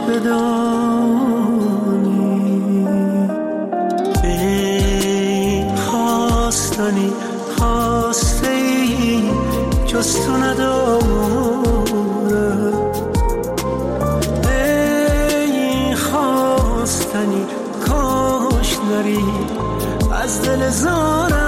بدانی، ای خواستنی خواسته ای جز تو ندارم، ای خواستنی کاش نری از دل زارم.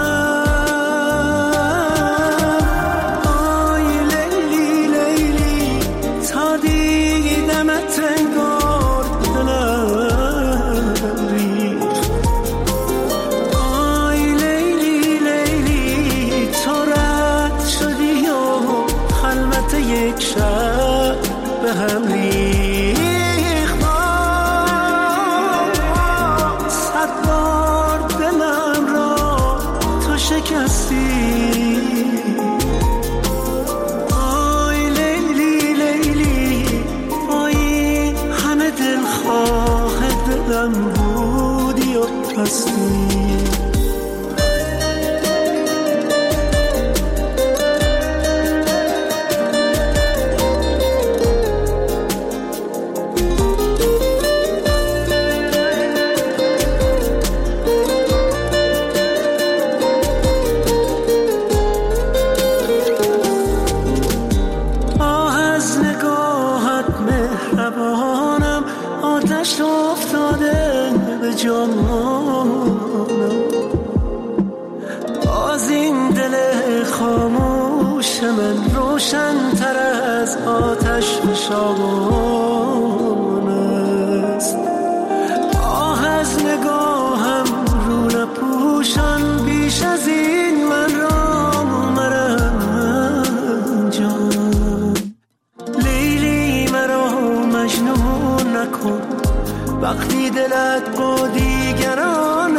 وقتی دلت با دیگران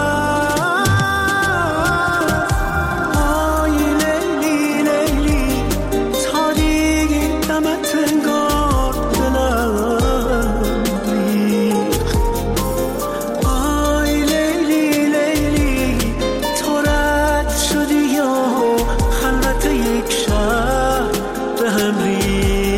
است، آی لیلی لیلی تا دیگه دمت انگار دلم ریخت، آی لیلی لیلی تو رد شدی یا خلوت یک شب به هم ریخت.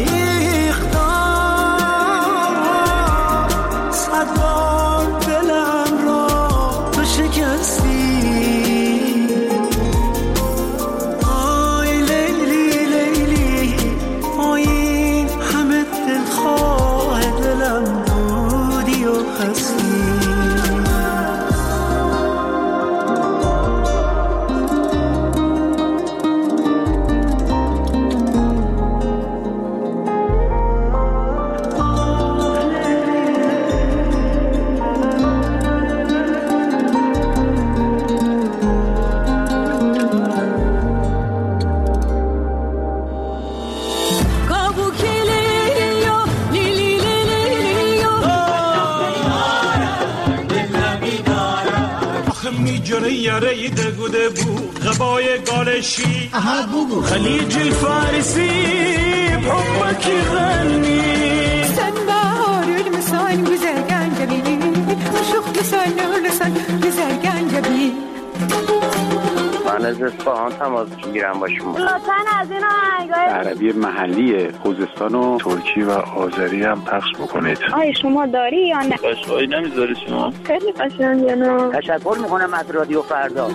یاره دگوده بود غبای گالشی خلیج الفارسي بحبك يغني sen baharül misal güzel gencebi aşık misal nurlusan güzel gencebi. من از اصفهان تماس میگیرم با شما. لطفاً از این آهنگای عربی محلی خوزستان و ترکی و آذری هم پخش بکنید. آیا شما داری یا نه؟ قشنگی نمیذاری شما؟ خیلی قشنگه نه. تشکر میکنم از رادیو فردا.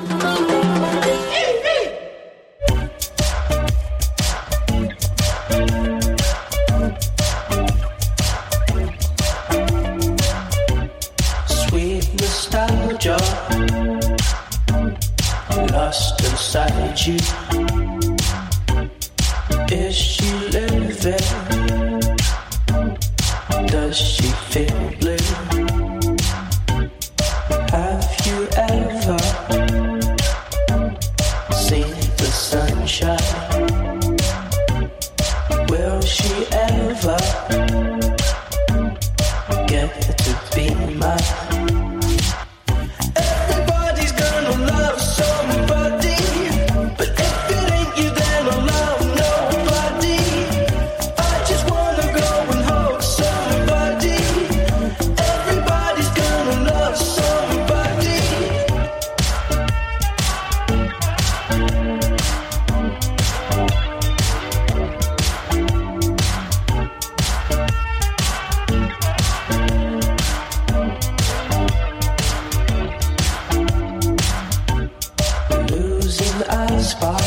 Sweet nostalgia lost inside you. Is she living? Does she feel blue? Have you ever seen the sunshine? Will she ever get to be mine?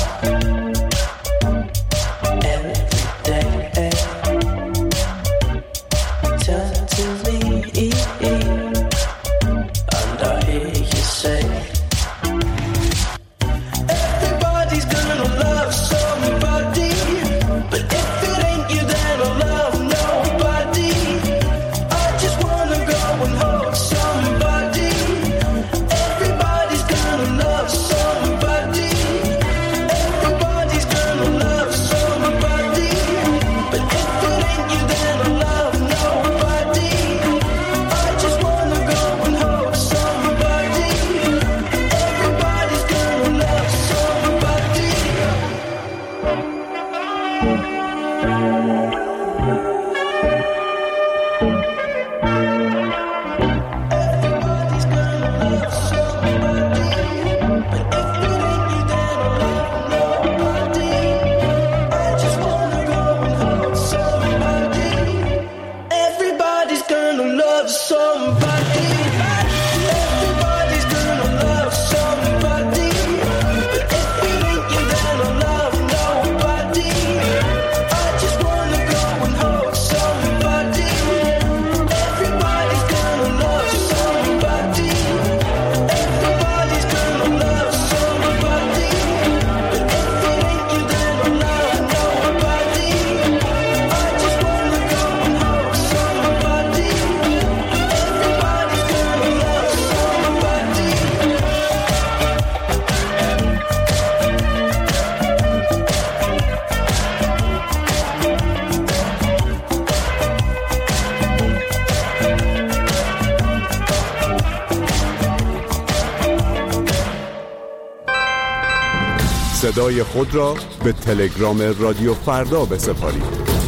صدای خود را به تلگرام رادیو فردا بسپارید.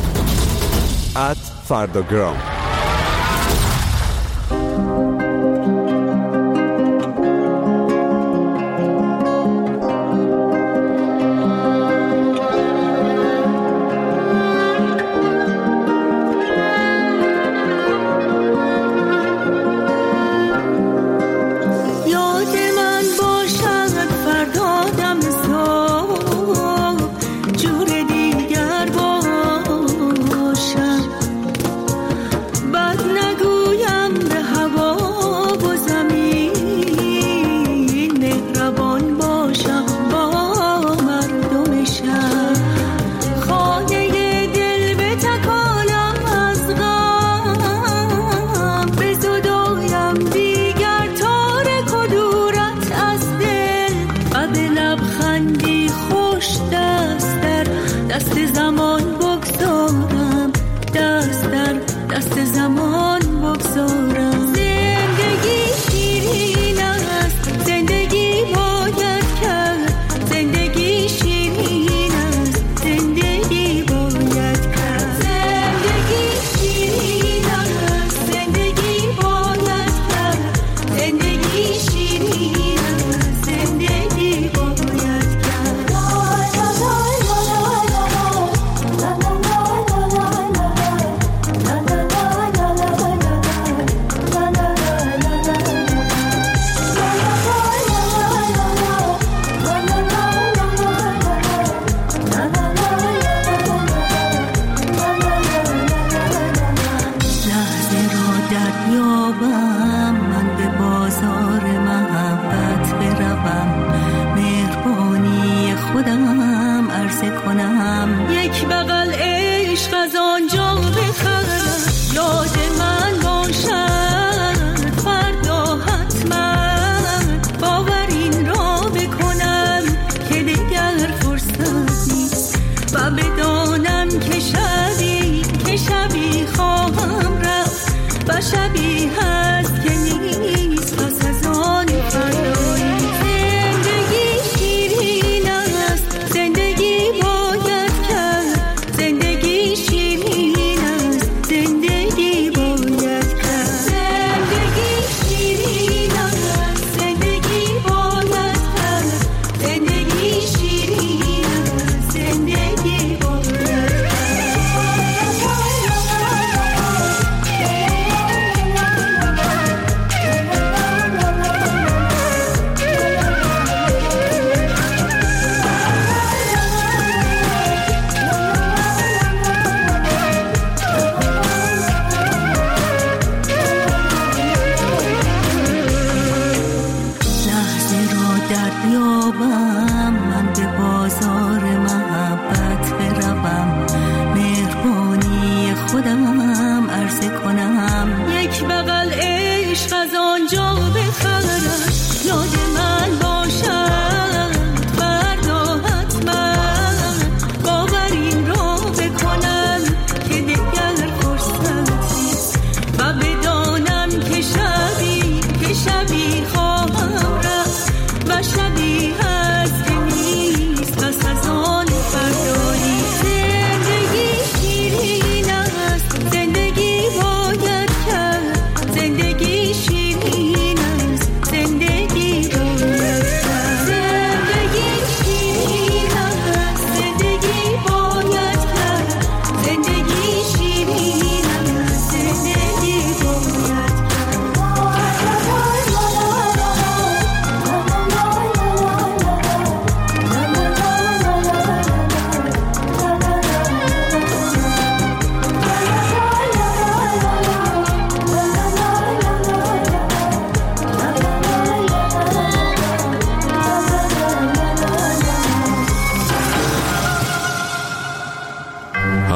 @فرداگرام.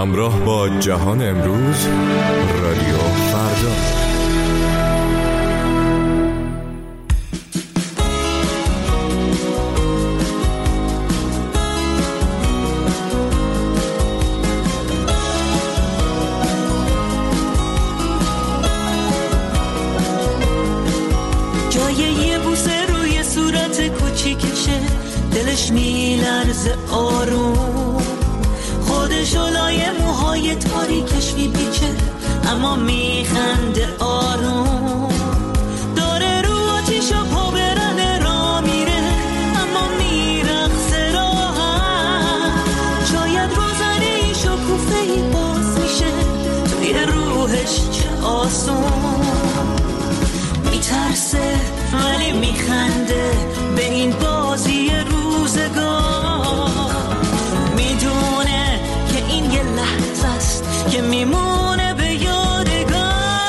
همراه با جهان امروز، رادیو فردا. دلش میلرزه آروم، خودش لای موهای تاریکش میپیچه اما میخنده آروم. داره رو آتیشا پا برنه را میره اما میرقصه راحت. شاید روزنه ای شکوفه ای باز میشه توی روحش، چه آسون. میترسه ولی میخنده به این بازی روزگار. میدونه که این یه لحظه است که میمونه به یادگار.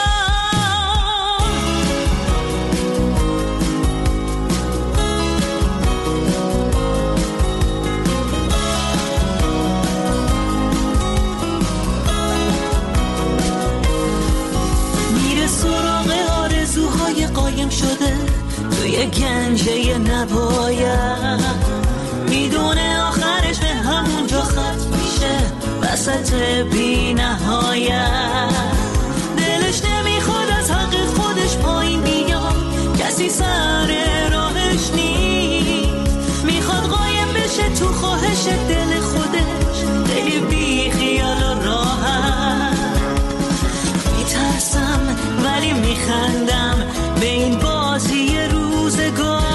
میره سراغ آرزوهای قایم شده توی گنجه نباید. میدونه آخرش به همونجا ختم میشه وسط بی نهایت. دلش نمیخواد از حق خودش پایین بیاد، کسی سر راهش نیست. میخواد قایم بشه تو خواهش دل خودش، خیلی بی خیال و راحت. میترسم ولی میخندم به این بازی روزگار.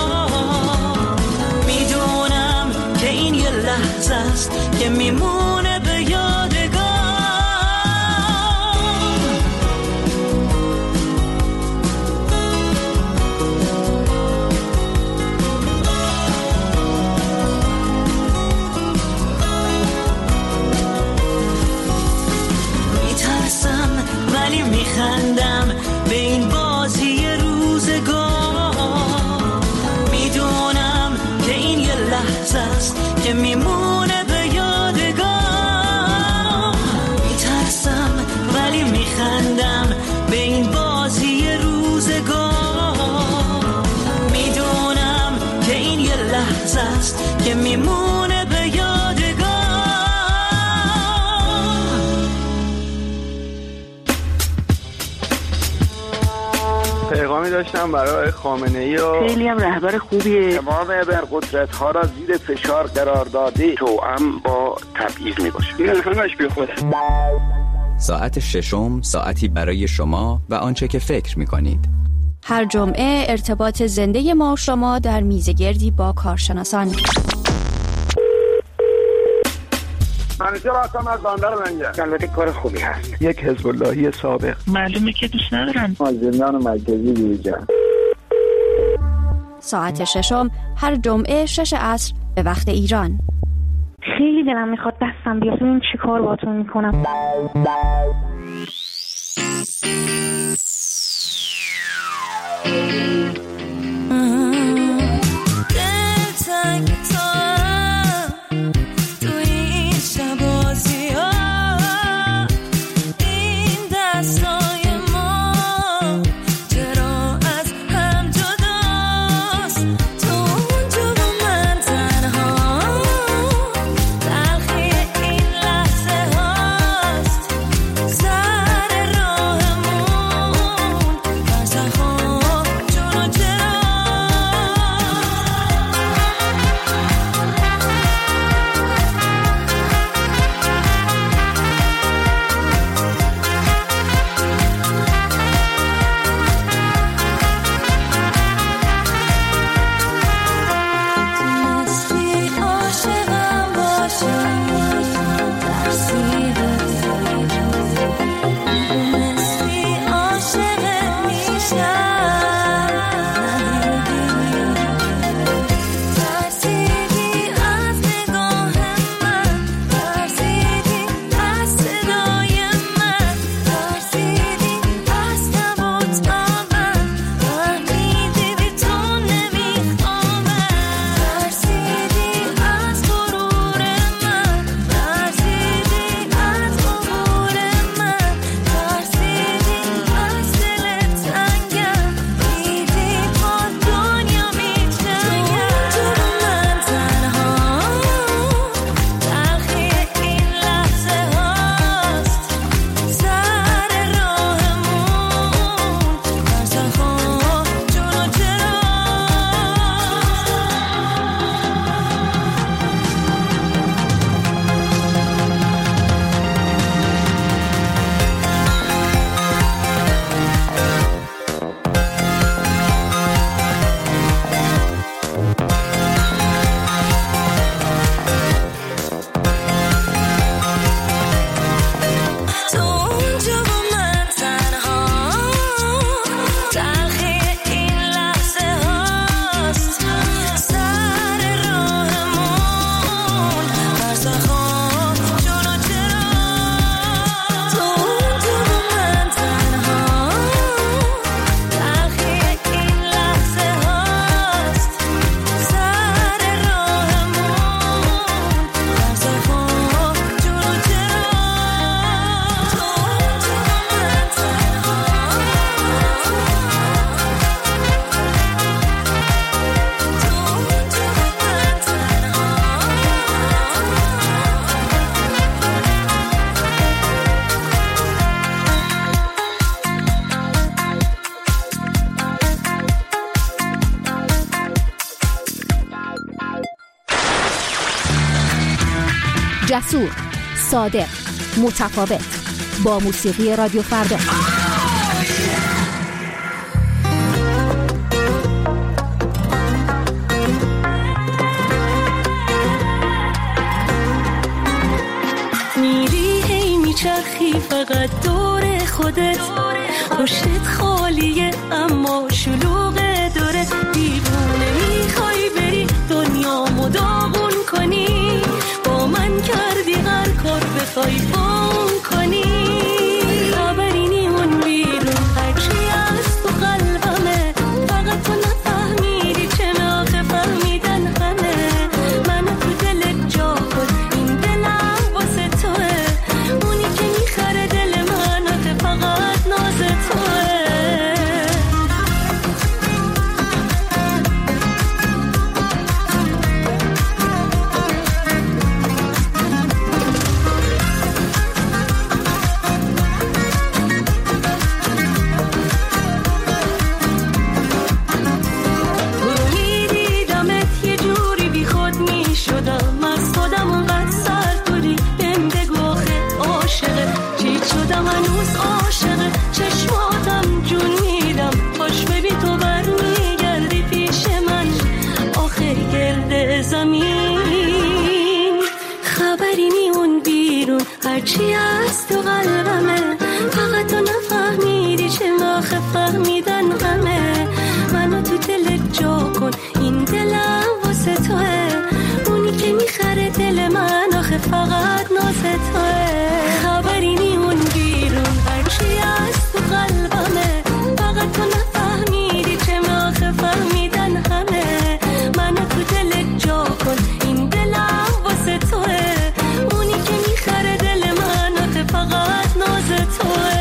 میدونم که این یه لحظه است که میمونه به یادگار. میترسم ولی میخندم به این بازی روزگار. میدونم که این یه لحظه است که میمونه به یادگار. میترسم ولی میخندم به این بازی روزگار. میدونم که این یه لحظه است که میمونه به یادگار. پیغامی داشتم برای خامنه‌ای و خیلی هم رهبر خوبیه. تمام ابرقدرت‌ها را زیر فشار قرار داده، توأم با تبعیض میباشه. این همش بیخوده. ساعت ششم، ساعتی برای شما و آنچه که فکر می‌کنید. هر جمعه ارتباط زنده ما و شما در میزگردی با کارشناسان. منیجر هستم از بندر لنگر. البته کار خوبی هست. یک حزب اللهی سابق. معلومه که دوست ندارن. از زندان مرکزی بیرون. ساعت ششم هر جمعه 6 عصر به وقت ایران. خیلی دلم میخواد دستم بیاد ببین چی کار باهاتون میکنم. چون جسور، صادق، متفاوت. با موسیقی رادیو فردا. میری هی میچرخی فقط دور خودت، پشتت خالیه اما شلوغه دورت. دیوونه میخوای بری دنیامو داغون کنی، با من کردی هر کار بخوای بام کنی. خبری نی اون بیرون هرچی از تو قلبمه، فقط تو نفهمیدی چه ناخه فهمیدن همه. منو تو دلت جا کن، این دلم واسه توه، اونی که میخره دل منو که فقط ناز توه. هرچی از تو قلبمه، فقط تو نفهمیدی چه ناخه فهمیدن همه. منو تو دلت جا کن، این دلم واسه توه، اونی که میخره دل من آخه فقط ناز توه. خبری نی اون بیرون هرچی از تو قلبمه، فقط تو نفهمیدی چه ناخه فهمیدن همه. منو تو دلت جا کن، این دلم واسه توه، اونی که میخره دل من آخه فقط ناز توه.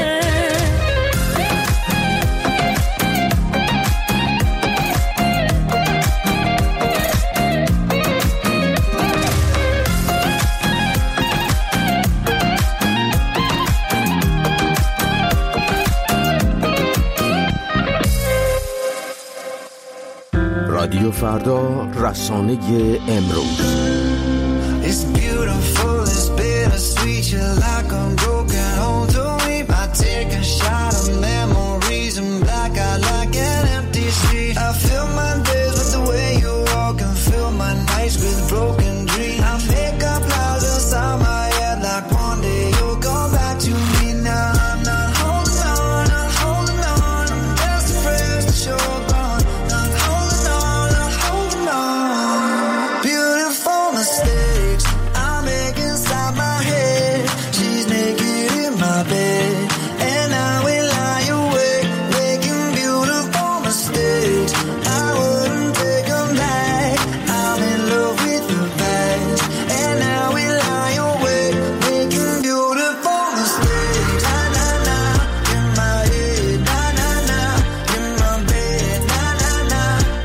رادیو فردا، رسانه امروز. It's beautiful, it's bittersweet, you're like a broken home to me. I take a shot of memories and black out like an empty street. I fill my days with the way you walk and fill my nights with broken dreams. I make up lies inside my head like one day you'll come back to me. Now I'm not holding on, not holding on, I'm just afraid that you're gone. Not holding on, not holding on. Beautiful mistakes I make inside my head. She's naked in my bed and I will lie awake, making beautiful mistakes. I wouldn't take them back. I'm in love with the past and I will lie awake, making beautiful mistakes. Na na na, in my head. Na na na, in my bed. Na na na,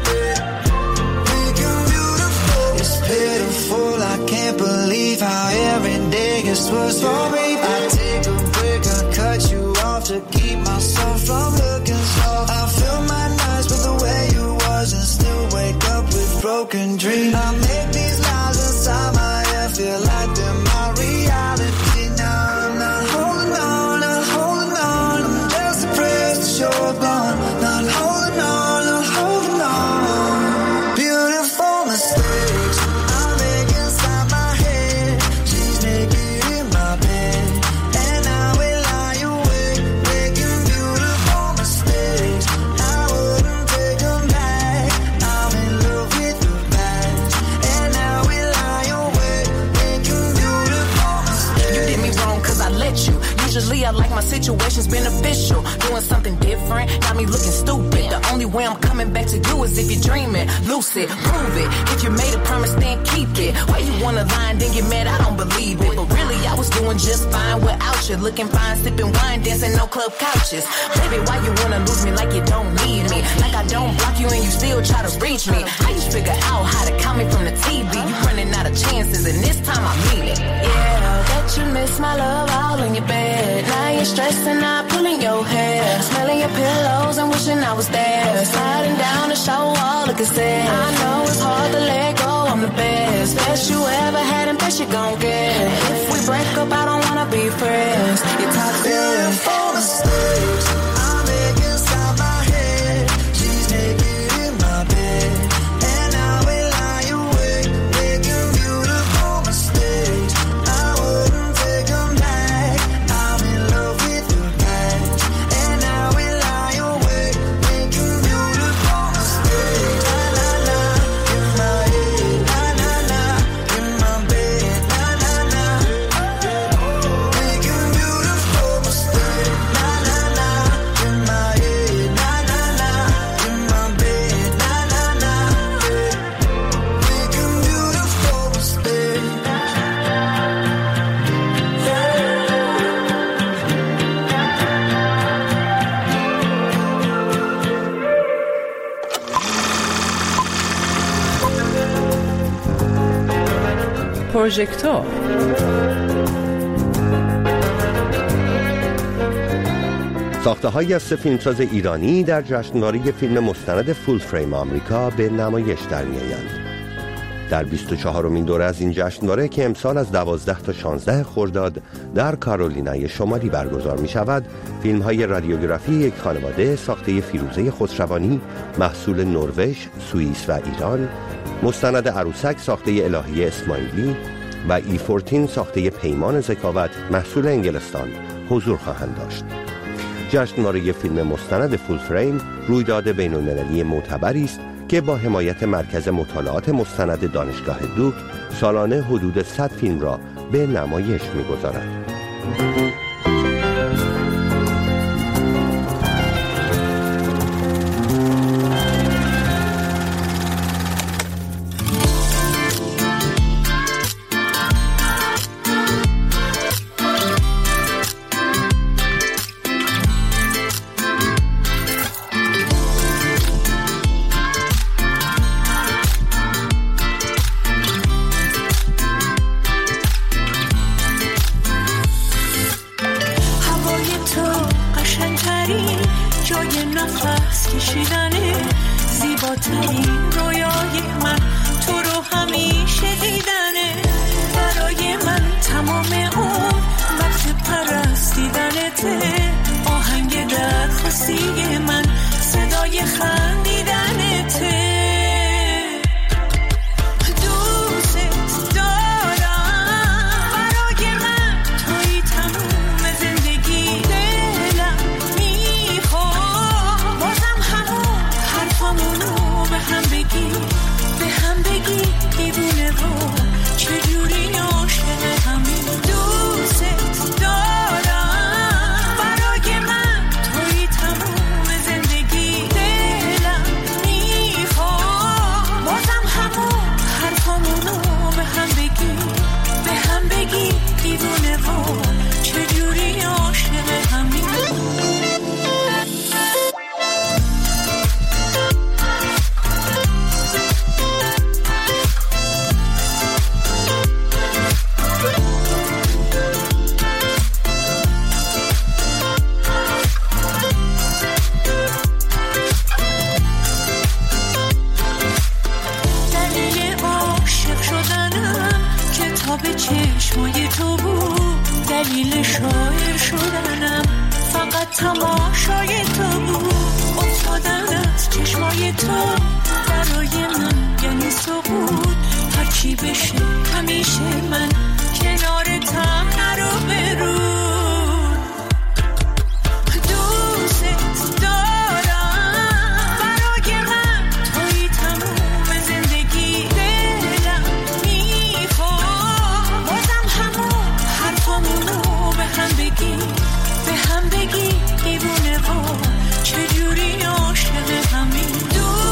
making beautiful. It's pitiful, I can't believe how every day gets worse for me. I take a break, I cut you off to keep myself from looking soft. I fill my nights with the way you was and still wake up with broken dreams. I make these lies inside my head feel like they're my reality. Now I'm not holding on, not holding on, I'm just depressed that you're gone. Not holding on, not holding on. Beautiful mistakes I make inside my head. She's naked in my bed and I will lie awake, making beautiful mistakes. I wouldn't take them back. I'm in love with the past and I will lie awake, making beautiful mistakes. You did me wrong cause I let you. Usually I like my situations beneficial. Doing something different got me looking stupid. The only way I'm coming back to you is if you're dreaming. Lucid, prove it. If you made a promise, then keep it. Why you wanna lie and then get mad? I don't believe it. But really, I was doing just fine without you. Looking fine, sipping wine, dancing on club couches. Baby, why you wanna lose me like you don't need me? Like I don't block you and you still try to reach me. How you figure out how to count me from the TV? You running out of chances and this time I mean it. Yeah, that you miss my love all in your bed. Now you're stressing out, pulling your hair, smelling your pillows and wishing I was there. Sliding down the shower wall, look at that. I know it's hard to let go, I'm the best. What's best you ever had and best you gon' get. If we break up, I don't wanna be friends. You talk beautiful mistakes I make inside my head. She's naked in my bed, and I will lie awake, making beautiful mistakes. I wouldn't take them back. I'm in love with the past, and I will lie awake, making beautiful mistakes. La la la, in my head. La la la, in my bed. La la la, making beautiful mistakes. La la la, in my head. La la la, in my bed. La la la, making beautiful mistakes. پروژکتور ساخته‌هایی از 3 فیلمساز ایرانی در جشنواره فیلم مستند فول فریم آمریکا به نمایش در می‌آیند. در 24مین دوره از این جشنواره که امسال از 12 تا 16 خرداد در کارولینای شمالی برگزار می‌شود، فیلم‌های رادیوگرافی یک خانواده ساخته فیروزه خسروانی محصول نروژ، سوئیس و ایران، مستند عروسک ساخته الهی اسماعیلی و E14 ساخته پیمان ذکاوت محصول انگلستان حضور خواهند داشت. جشنواره فیلم مستند فول فریم رویداد بین‌المللی معتبری است که با حمایت مرکز مطالعات مستند دانشگاه دوک سالانه حدود 100 فیلم را به نمایش می‌گذارد.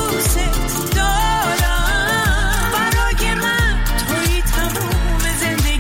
زندگی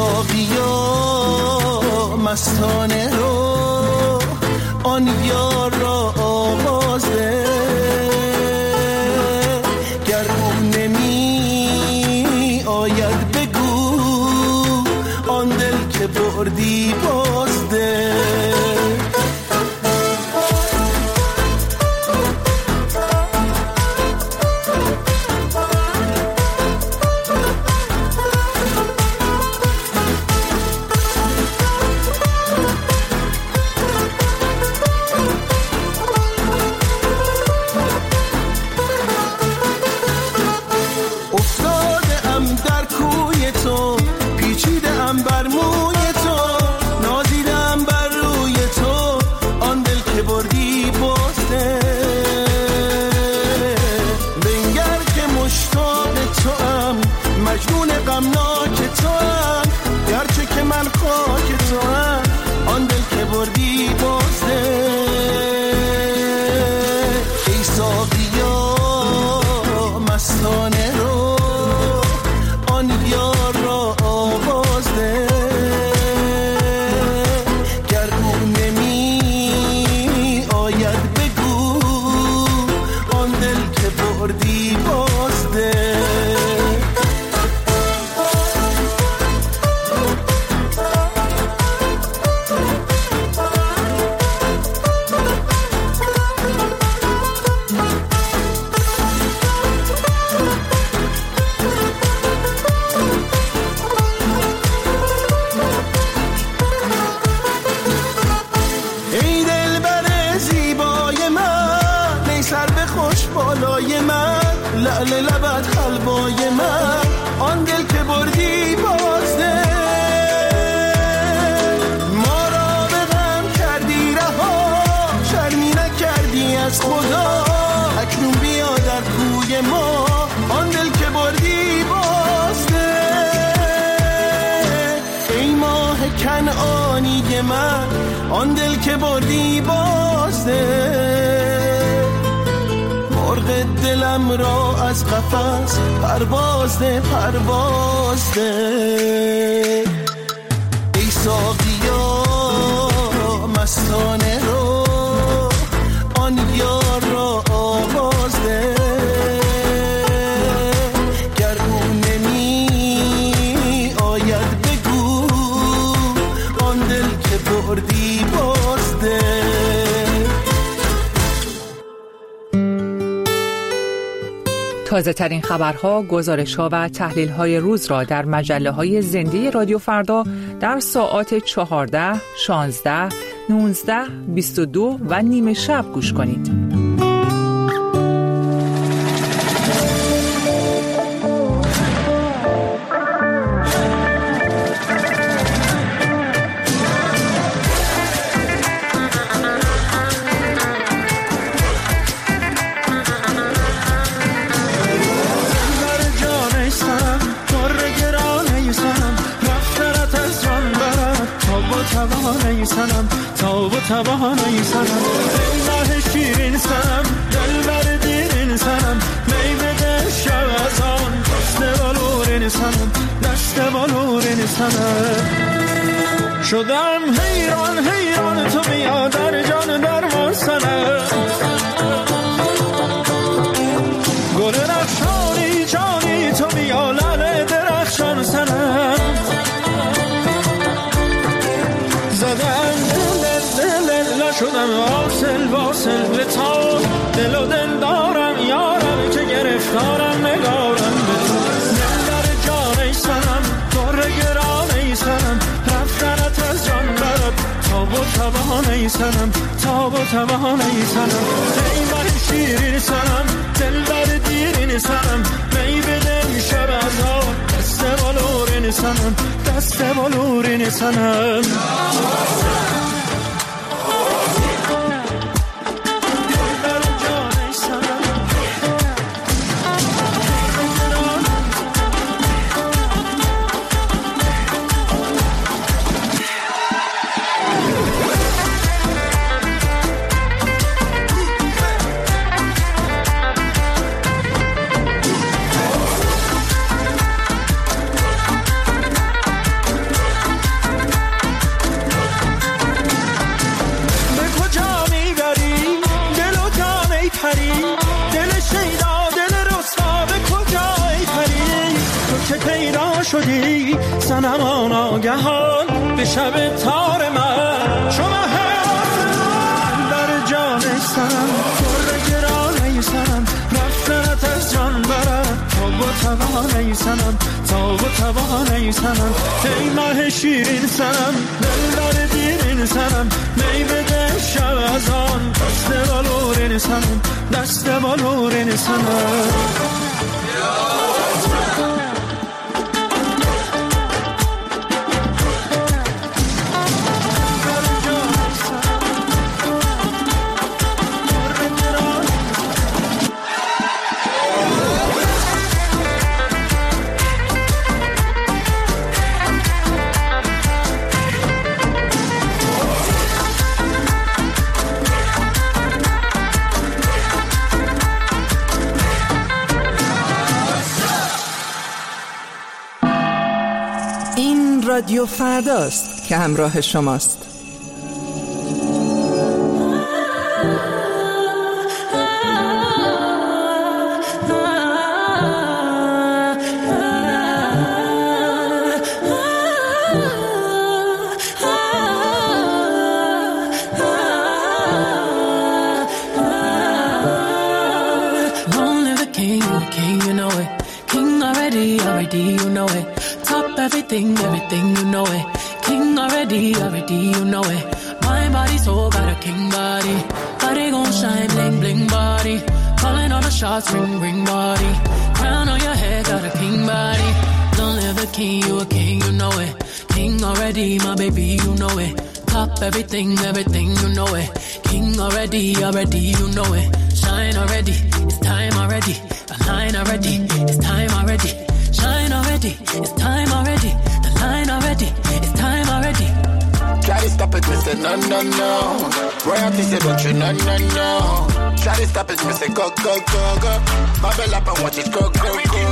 ساقیا مستانه رو آن یار را آواز ده، گر او نمی آید بگو آن دل که بردی باز ده. آن دل که بردی بازده، مرغ دلم را از قفس پرواز ده پرواز ده. ای ساقیا مستانه رو آن یار را آواز ده، گر او نمی آید بگو آن دل که بردی بازده. تازه ترین خبرها، گزارش‌ها و تحلیل‌های روز را در مجله‌های زنده رادیو فردا در ساعات 14، 16، 19، 22 و نیمه شب گوش کنید. توانایی سنم ای ماه شیرین سنم دل بردین سنم می بده شب از آن دست بالورین سنم دست بالورین سنم. شدم حیران حیران تو بیا در جان درمان سنم، گل رخشانی جانی تو بیا لعل درخشان سنم. زدم شدم واصل به تو دل و دل دارم یارم که گرفتارم نگارم به تو. دل در جان ای سنم دور گران ای سنم رفتنت از جان برد تاب و تبان ای سنم تاب و تبان ای سنم. ای من شیرین سنم دل بر دیرین سنم می بدم شب از آن دست بالورین سنم دست بالورین سنم. شدی صنما ناگهان به شب تار من چو مهر در جان سرم پر گرانه سرم رفتنت از جان برم تا و توانه سرم تا و توانه سرم ای ماه شیرین سرم دل در دیرین سرم می بده شب از آن دست بالورین سرم دست بالورین سرم رادیو فرداست که همراه شماست. Everything, you know it. King already, you know it. My body, soul, got a king body. Body gon' shine, bling, bling body. Calling all the shots, ring, ring body. Crown on your head, got a king body. Don't live the king, you a king, you know it. King already, my baby, you know it. Top everything, you know it. King already, you know it. Shine already, it's time already. Align already, it's time already. Shine already, it's time already. The line already, it's time already. Try to stop it, me say no, no, no. Royalty say don't you, no, no, no. Try to stop it, me say go, go, go, go. Bubble up and watch it go, go, go, go. Everything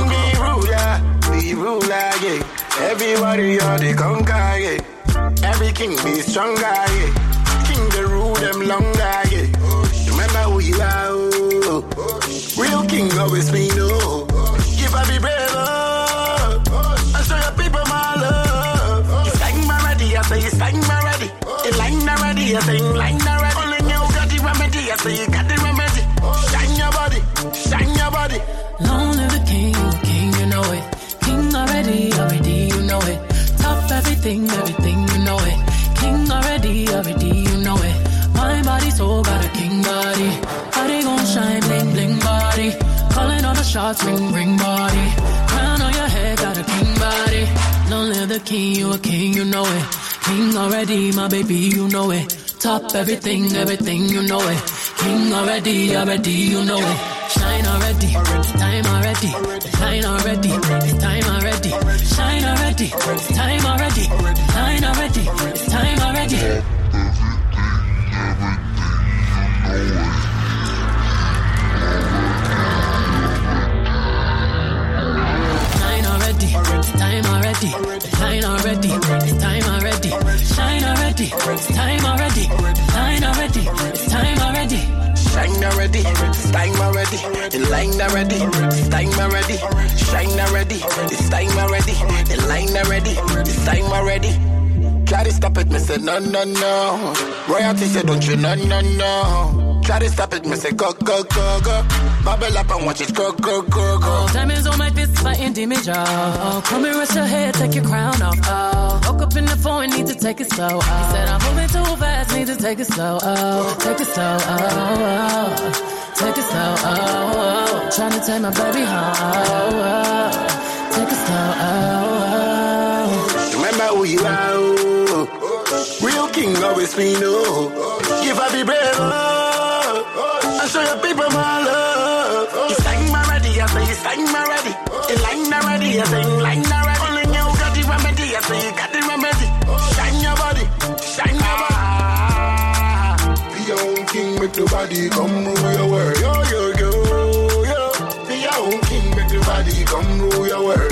be ruler, yeah. Everybody on the conquer, yeah. Every king be stronger, yeah. King the rule them longer, yeah. Remember who you are, oh. Real king always be no. Give up be brave, oh. Show your people my love. You sang my ready, I say you sang my ready. You line already, I say you line already. Only you got the remedy, I say you got the remedy. Shine your body, shine your body. Long live the king, you know it. King already, you know it. Top everything, you know it. King already, you know it. My body, soul, got a king body. Body gon' shine, bling, bling body. Calling all the shots, ring, ring body. Crown on your head, got a king body. Don't live the king, you a king, you know it. King already, my baby, you know it. Top everything, you know it. King already, you know it. Shine already, it's time already. Shine already, it's time already. Shine already, it's time already. Shine already, it's time already. Time already, shine already, it's time already. Shine already, it's time already. Shine already, it's time already. Shine already, it's time already. In line already, it's time already. Shine already, it's time already. In line already, it's time already. Try to stop it, me say no, no, no. Royalty say don't you, no, no, no. Try to stop it, me say go, go, go, go. Bubble up and watch it go, go, go, go. Diamonds on my fist fighting demons, y'all. Come and rest your head, take your crown off, oh. Woke up in the phone, need to take it slow, oh. He said I'm moving too fast, need to take it slow, oh. Take it slow, oh, oh. Take it slow, oh, oh. Trying to take my baby home, oh, oh. Take it slow, oh, oh. Remember who you are, oh. Real king always be no. Give up be brave, oh. And show your people my love. You sang my ready, I say you sang my ready. You line already, I say you line already. Only you got the remedy, I say you got the remedy. Shine your body, shine your body. Be your own king, make the body come rule your world. Yo, yo, yo, yo. Be your own king, make the body come rule your world.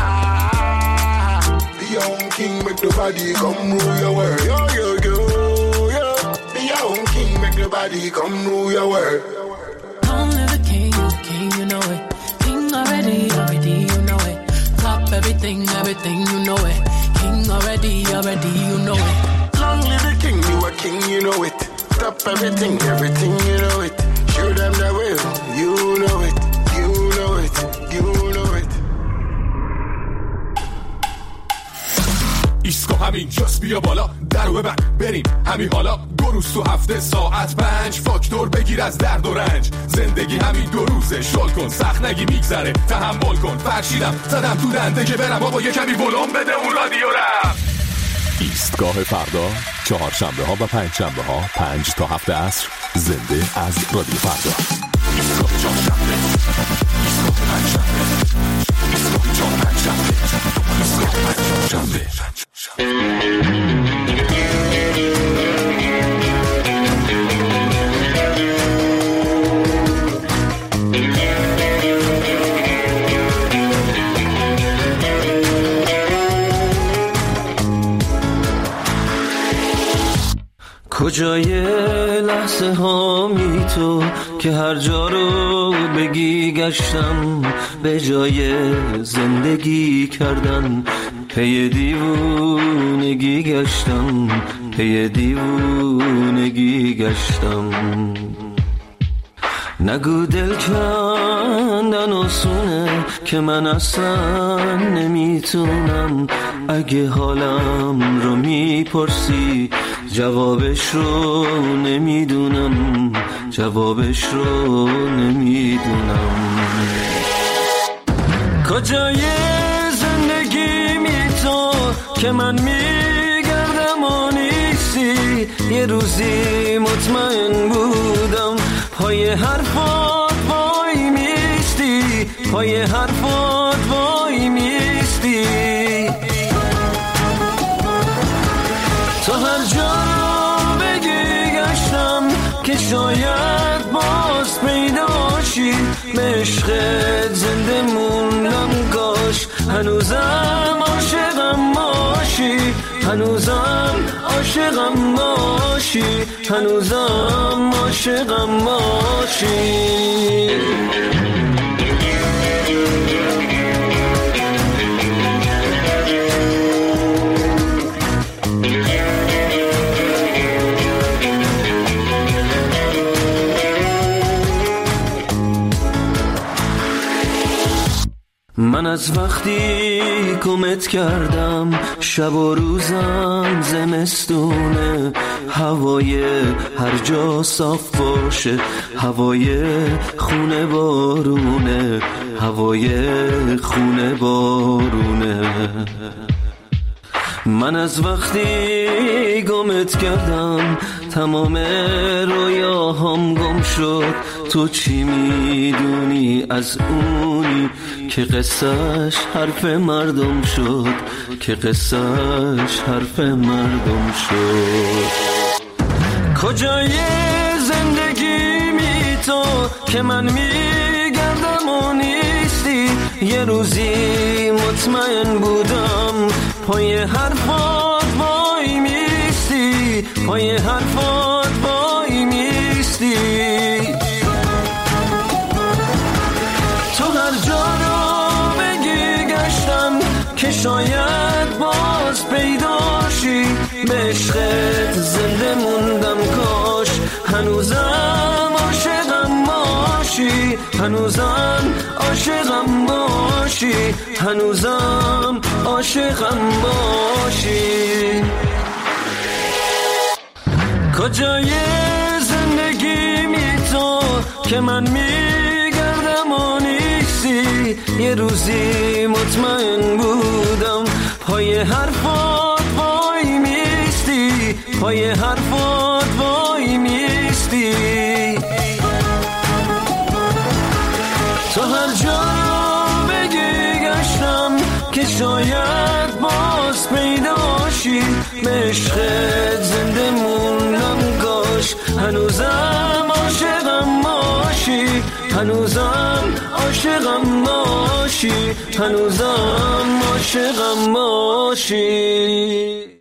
Be your own king, make the body come rule your world. Yo, yo, yo, yo. Be your own king, make the body come rule your world. Long live the king, you know it. King already, you know it. Top everything, everything, you know it. King already, you know it. Long live the king, you a king, you know it. Top everything, everything, you know it. Show them the way, you know it, you know it, you know it. ایسکو همین جاست بیا بالا درو ببند بریم همین حالا 2 روز تو هفته ساعت 5 فاکتور بگیر از درد و رنج زندگی همین 2 روزه شل کن سخت نگی میگذره تحمل کن فرشیدم زدم تو دنده که برم بابا یه کمی ولوم بده اون رادیو رفت ایستگاه فردا 4 شنبه ها و 5 شنبه ها 5 تا 7 عصر زنده از رادیو فردا ایستگاه 4 شنبه ایستگاه 5 شنبه ایستگاه 4 5 شنبه ایستگاه 5 شنبه کجای لحظه هامی تو که هر جا رو بگی گشتم به جای زندگی کردن پی دیوونگی گشتم پی دیوونگی گشتم نگو دل کندن آسونه که من اصلا نمیتونم اگه حالم رو میپرسی جوابش رو نمیدونم جوابش رو نمیدونم کجای زندگی می تو که من میگردم و نیستی یه روزی مطمئن بودم پای حرفات وای میستی پای حرفات وای میستی تو هر جا رو بگی گشتم که شاید باز پیداشی به عشقت زنده موندم کاش هنوزم عاشقم باشی هنوزم عاشقم باشی هنوزم عاشقم باشی من از وقتی گمت کردم شب و روزم زمستونه هوای هر جا صاف باشه هوای خونه بارونه هوای خونه بارونه من از وقتی گمت کردم تمام رویاهام گم شد تو چی میدونی از اونی که قصهش حرف مردم شد که قصهش حرف مردم شد کجای زندگی می تو که من میگردم و نیستی یه روزی مطمئن بودم پای حرفات وای میستی پای حرفات وای میستی تو هر جا رو بگی گشتم که شاید باز پیداشی به عشقت زنده موندم کاش هنوزم عاشقم باشی هنوزم عاشقم باشی هنوزم عاشقم باشی کجای زندگی می تو که من میگردم و نیستی یه روزی مطمئن بودم پای حرفات وای میستی پای حرفات وای میستی تو هر جا رو بگی گشتم که شاید باز پیداشی به عشقت زنده موندم کاش هنوزم عاشقم باشی هنوزم عاشقم باشی هنوزم عاشقم باشی